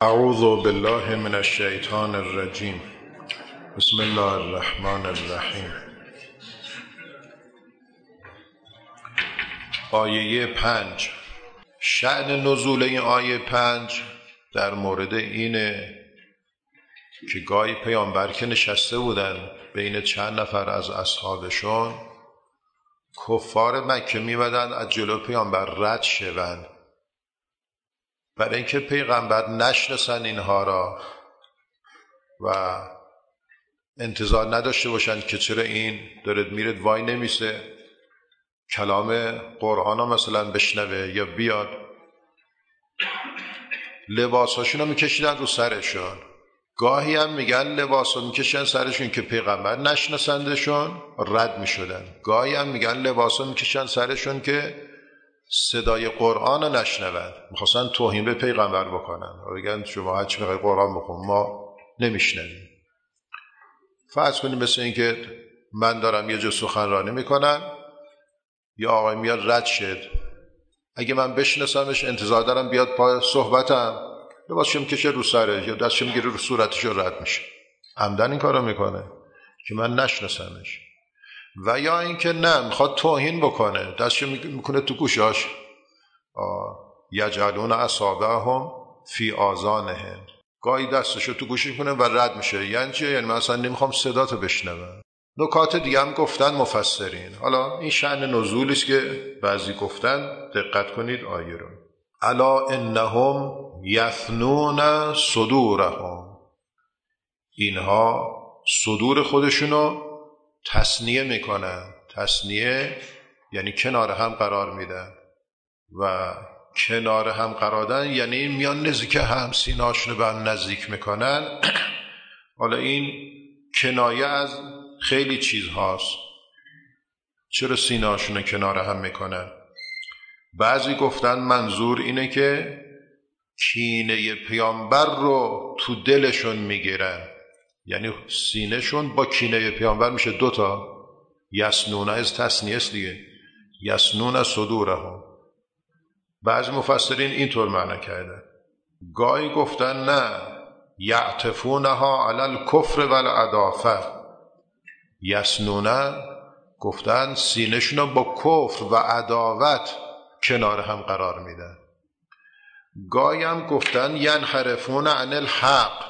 اعوذ بالله من الشیطان الرجیم. بسم الله الرحمن الرحیم. آیه 5. شأن نزول این آیه 5 در مورد اینه که گاهی پیامبر که نشسته بودن بین چند نفر از اصحابشون، کفار مکه می‌بدن از جلو پیامبر رد شوند، برای اینکه پیغمبر نشناسن اینها را و انتظار نداشته باشند که چرا این دارد میرد وای نمیسه کلام قرآن ها مثلا بشنوه یا بیاد. لباساشون رو میکشیدن رو سرشون. گاهی هم میگن لباس رو میکشیدن سرشون که پیغمبر نشناسندشون، رد میشدن. گاهی هم میگن لباس رو میکشیدن سرشون که صدای قرآن رو نشنون، میخواستن توهین به پیغمبر بکنن و بگن شما هرچی میخوای قرآن بخون ما نمیشنویم. فرض کنیم مثل این که من دارم یه جا سخنرانی میکنم، یا آقای میاد رد شد، اگه من بشناسمش انتظار دارم بیاد پای صحبتم، لباسش میکشه رو سرش یا دستش میگیره رو صورتش و رد میشه. عمدن این کارو میکنه که من نشناسمش. و یا اینکه نه، میخواد توهین بکنه، دستش میکنه تو گوشاش، یجعلون اصابعهم فی آذانهم، گاهی دستشو تو گوشش کنه و رد میشه. یعنی چه؟ یعنی من اصلا نمیخوام صداتو بشنوم. نکات دیگه هم گفتن مفسرین. حالا این شأن نزولی است که بعضی گفتن. دقت کنید آیه رو. الا انهم یثنون صدورهم، اینها صدور خودشونو تثنیه میکنن. تثنیه یعنی کنار هم قرار میدن، و کنار هم قرار دادن یعنی میان نزدیک هم، سینه‌هاشون به هم نزدیک میکنن. حالا این کنایه از خیلی چیز هاست. چرا سینه‌هاشون کنار هم میکنن؟ بعضی گفتن منظور اینه که کینه پیامبر رو تو دلشون میگیرن، یعنی سینه‌شون با کینه پیامبر میشه دوتا. یسنون از تثنیه است دیگه، یسنون صدورهم. بعضی مفسرین اینطور معنی کردن. گاهی گفتن نه، یعطفونها علی الکفر والعدافه. یسنون گفتن سینه‌شون با کفر و عداوت کنار هم قرار میدن. گاهی هم گفتن ینحرفون عن الحق،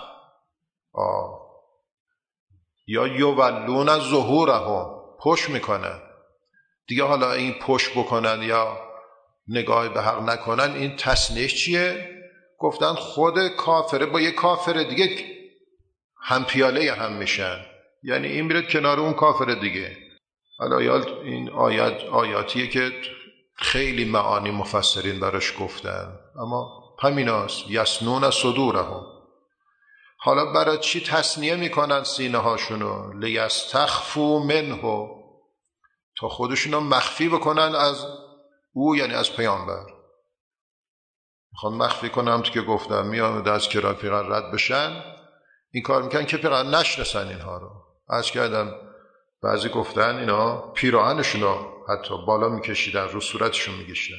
یا یولون ظهورهم، پشت میکنن دیگه. حالا این پشت بکنن یا نگاه به حق نکنن، این تصنیح چیه؟ گفتن خود کافره با یک کافر دیگه هم پیاله هم میشن، یعنی این میره کنار اون کافر دیگه. حالا این آیاتیه که خیلی معانی مفسرین براش گفتن، اما همیناست، یسنون صدورهم. حالا برای چی تصنیه میکنن سینه هاشونو؟ لیستخفوا منه، تا خودشونو مخفی بکنن از او، یعنی از پیامبر. میخوان مخفی کنم که گفتم میان از کرای پیغمبر رد بشن. این کار میکنن که پیغمبر نشناسن اینها رو. عرض کردم بعضی گفتن اینا پیراهنشونو حتی بالا میکشیدن، رو صورتشون میکشیدن.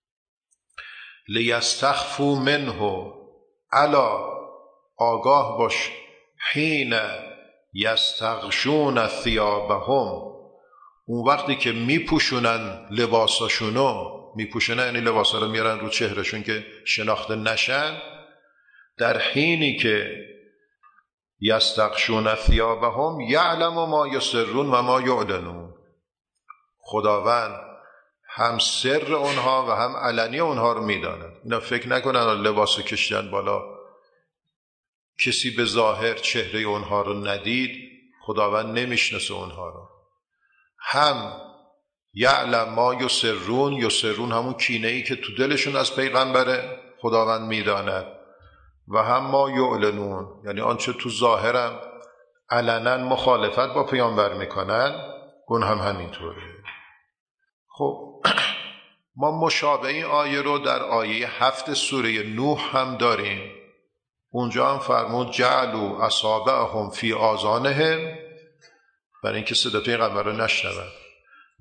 لیستخفوا منه، الا آگاه باش، حین یستغشون ثیابهم، اون وقتی که میپوشونن لباساشونو، میپوشونن یعنی لباسا رو میارن رو چهرشون که شناخته نشن. در حینی که یستغشون ثیابهم یعلم ما یسرون و ما یعلنون، خداوند هم سر اونها و هم علنی اونها رو میداند. اینا فکر نکنن لباسو کشیدن بالا کسی به ظاهر چهره اونها رو ندید، خداوند نمیشناسه اونها رو. هم یعلم ما یسرون، یسرون همون کینه‌ای که تو دلشون از پیغمبره خداوند میداند، و هم ما یعلنون، یعنی آنچه تو ظاهرم علنا مخالفت با پیامبر میکنن، اون هم همینطوره. خب ما مشابه این آیه رو در آیه 7 سوره نوح هم داریم. اونجا هم فرمود جعلوا اصابعهم فی آذانهم، برای اینکه صدا پیغمبر رو نشنون.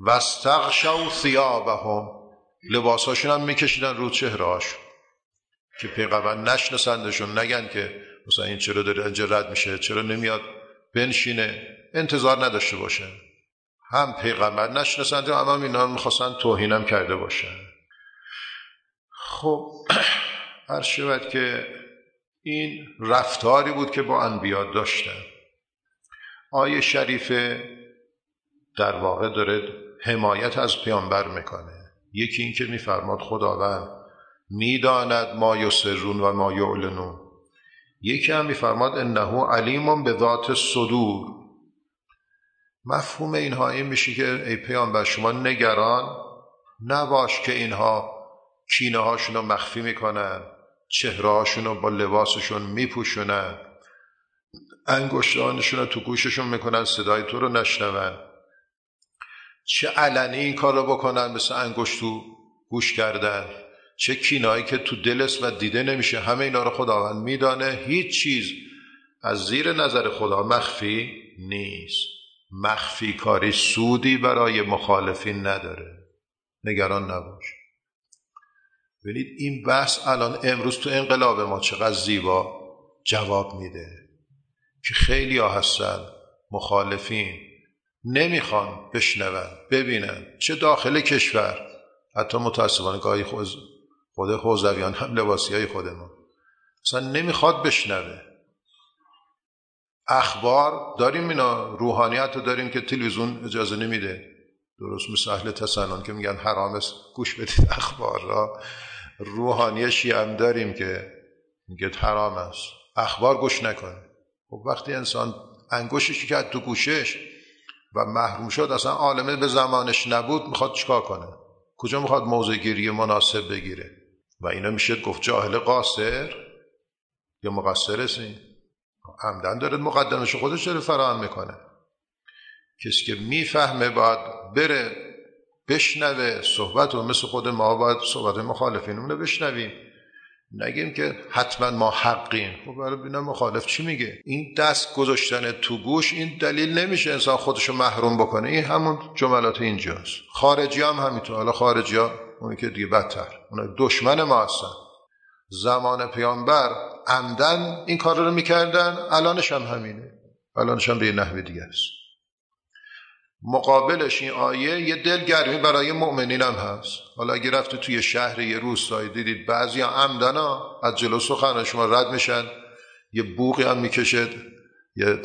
واستغشوا ثیابهم، لباساشون هم میکشیدن رو چهرهاشون. که پیغمبر نشناسندشون، نگن که مثلا این چرا داره اینجا رد میشه، چرا نمیاد بنشینه، انتظار نداشته باشن. هم پیغمبر نشناسند هم اینا میخواستن توهینم کرده باشن. خب عرض شود که این رفتاری بود که با انبیا داشتن. آیه شریفه در واقع داره حمایت از پیامبر میکنه. یکی این که میفرماد خداوند میداند ما یسرون و ما یعلنون. یکی هم میفرماد انه علیم به ذات الصدور. مفهوم اینها این میشه که ای پیامبر شما نگران نباش که اینها کینه هاشون رو مخفی میکنن، چهره هاشون رو با لباسشون میپوشونن، انگشتانشون رو تو گوششون میکنن صدای تو رو نشنون. چه علنی این کار رو بکنن مثل انگشت تو گوش کردن، چه کینه‌ای که تو دلست و دیده نمیشه، همه اینا رو خداوند میدانه. هیچ چیز از زیر نظر خدا مخفی نیست. مخفی کاری سودی برای مخالفین نداره. نگران نباش. ببینید این بحث الان امروز تو انقلاب ما چقدر زیبا جواب میده که خیلی ها هستن مخالفین نمیخوان بشنون ببینن، چه داخل کشور، حتی متاسفانه گاهی خود حوزویان هم لباسی های خود ما اصلا نمیخواد بشنوه. اخبار داریم، اینا روحانیت رو داریم که تلویزیون اجازه نمیده، درست مثل اهل تسنن که میگن حرام است گوش بدید اخبار را. روحانی شیعه هم داریم که میگه حرام است اخبار گوش نکنه. خب وقتی انسان انگشتش کرد تو گوشش و محروم شد، اصلا عالمه به زمانش نبود، میخواد چیکار کنه؟ کجا میخواد موضع گیری مناسب بگیره؟ و اینا میشه گفت جاهل قاصر یا مقصر است. این عمدن داره مقدمش خودش داره فراهم میکنه. کسی که میفهمه باید بره بشنوه صحبت، و مثل خود ما باید صحبت مخالفینمون رو بشنویم، نگیم که حتما ما حقیم. خب برای ببینم مخالف چی میگه. این دست گذاشتن تو گوش این دلیل نمیشه انسان خودشو محروم بکنه. این همون جملات اینجاست. خارجی هم همینطور. حالا خارجی ها اونی که دیگه بدتر، اون دشمن ما هستن. زمان پیامبر عمدن این کار رو میکردن، الانش هم همینه، الانش هم به نحوی دیگه است. مقابلش این آیه یه دلگرمی برای مؤمنین هم هست. حالا اگه رفته توی شهر یه روستایی دیدید بعضی عمدن ها از جلو سخن شما رد میشن، یه بوقی هم میکشد، یه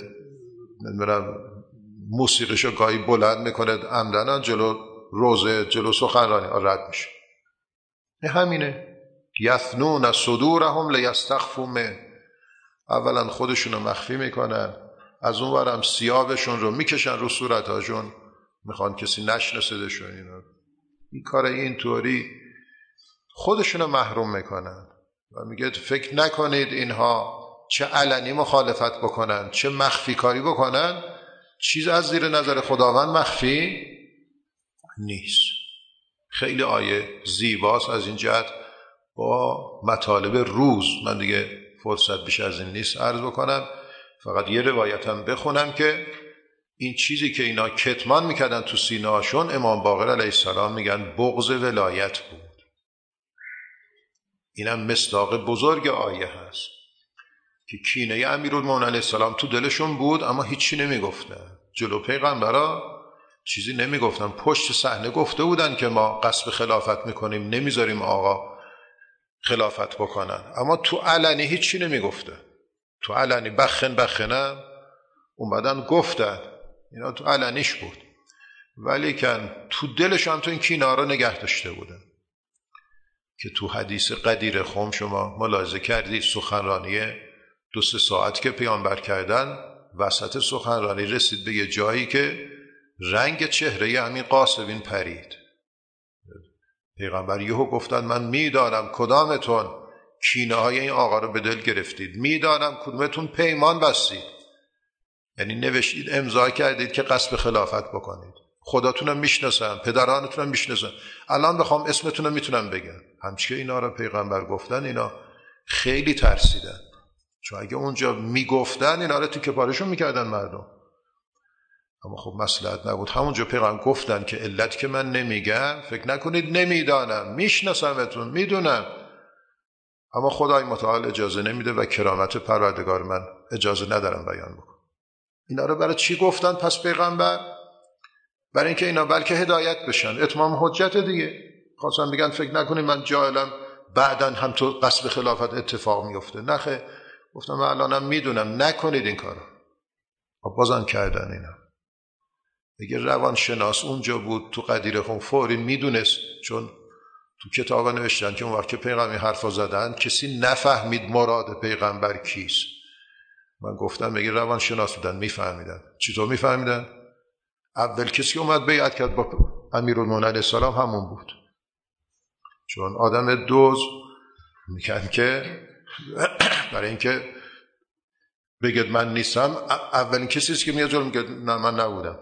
موسیقیشو گاهی بلند میکنه، عمدن ها جلو روزه جلو سخنرانی رد میشه. این همینه. یثنون صدورهم لیستخفوا منه. اولا خودشونو مخفی میکنن، از اون ورم ثیابشون رو میکشن رو صورتاشون، میخوان کسی نشناسدشون. این کار اینطوری خودشونو محروم میکنن و میگه فکر نکنید اینها چه علنی مخالفت بکنن چه مخفی کاری بکنن، چیز از زیر نظر خداوند مخفی نیست. خیلی آیه زیباست از این جهت. با مطالب روز من دیگه فرصت بیش از این نیست عرض بکنم، فقط یه روایتم بخونم که این چیزی که اینا کتمان میکردن تو سینه‌هاشون، امام باقر علیه السلام میگن بغض ولایت بود. اینم مصداق بزرگ آیه هست که کینه امیرالمومنین علیه السلام تو دلشون بود، اما هیچی نمیگفتن جلو پیغمبرا، چیزی نمیگفتن. پشت صحنه گفته بودن که ما قصد خلافت میکنیم، نمیذاریم آقا خلافت بکنن، اما تو علنی هیچی نمیگفتن. تو علنی بخنم اومدن گفتن، اینا تو علنیش بود، ولی کن تو دلش هم تو این کینه رو نگه داشته بودن. که تو حدیث قدیر خم شما ملاحظه کردید سخنرانی 2-3 ساعت که پیامبر کردن، وسط سخنرانی رسید به یه جایی که رنگ چهره همین قاسبین پرید. پیغمبر یهو گفتن من میدانم کدامتون کینه های این آقا رو به دل گرفتید، میدانم کدومتون پیمان بستید، یعنی نوشتید امضا کردید که قصد خلافت بکنید. خداتونم میشناسم، پدرانتونم میشناسم، الان بخوام اسمتونم میتونم بگم. همچه اینا رو پیغمبر گفتن، اینا خیلی ترسیدن، چون اگه اونجا میگفتن اینا رو تو کپارشون میکردن مردم. اما خب مصلحت نبود. همونجا پیغمبر گفتن که علت که من نمیگم فکر نکنید نمیدانم، میشناسمتون، میدونم، اما خدای متعال اجازه نمیده و کرامت پروردگار من اجازه ندارم بیان بکنم. اینا رو برای چی گفتن پس پیغمبر؟ برای اینکه اینا بلکه هدایت بشن، اتمام حجت دیگه. خواستن بگن فکر نکنید من جاهلم بعداً هم تو قصب خلافت اتفاق میفته. نخه، گفتم من الانم میدونم نکنید این کارو. بازم کردن اینا. اگه روانشناس اونجا بود تو قدیر خون فوری میدونست، چون تو کتابا نوشتن که اون وقت که پیغمبر حرفا زدن کسی نفهمید مراد پیغمبر کیست. من گفتم اگه روانشناس بودن میفهمیدن. چطور میفهمیدن؟ اول کسی اومد بیعت کرد با امیرالمومنین علیه السلام همون بود، چون آدم دوز میگن که برای اینکه بگید من نیستم، اولین کسی است که میاد جلو میگه نه من نبودم.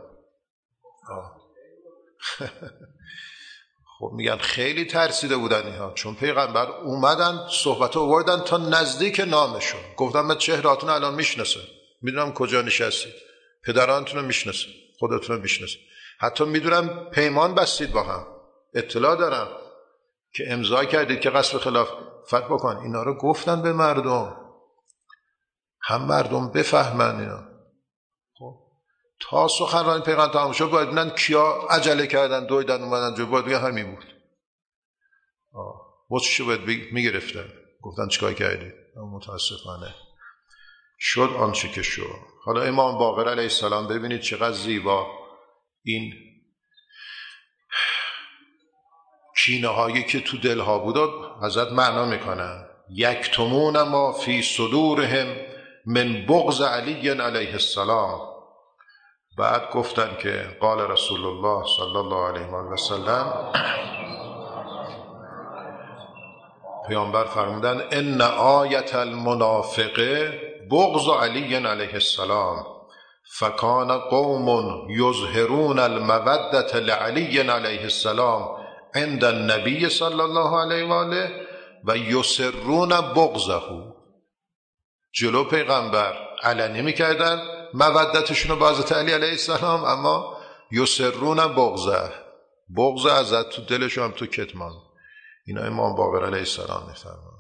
خب میگن خیلی ترسیده بودن اینها، چون پیغمبر اومدن صحبت آوردن تا نزدیک نامشون. گفتم من چهرهاتون الان میشناسم، میدونم کجا نشستید، پدرانتون رو میشناسم، خودتون رو میشناسم، حتی میدونم پیمان بستید با هم، اطلاع دارم که امضا کردید که قصد خلافت بکن. اینا رو گفتن به مردم، هم مردم بفهمن اینا. خب تا سخنرانی پیغمبر تمام شد باید ببینن کیا عجله کردن دویدن اومدن جو، باید بگن همین بود. واسه باید میگرفتن، گفتن چیکار کردید؟ متاسفانه شد آنچه که شد. حالا امام باقر علیه السلام ببینید چقدر زیبا این کینه هایی که تو دلها بود حضرت معنا میکنن. یکتمون ما فی صدورهم من بغض علی علیه السلام. بعد گفتن که قال رسول الله صلی الله علیه و سلم، پیامبر فرمودن ان آیت المنافقه بغض علی علیه السلام فکان قوم یظهرون المودة لعلی علیه السلام عند النبی صلی الله علیه و آله و یسرون بغضه. جلو پیغمبر علنی میکردن مودتشون رو با حضرت علی علیه السلام، اما یسرون بغضه، بغض حضرت تو دلشون هم تو کتمان. اینا امام باقر علیه السلام میفرمان.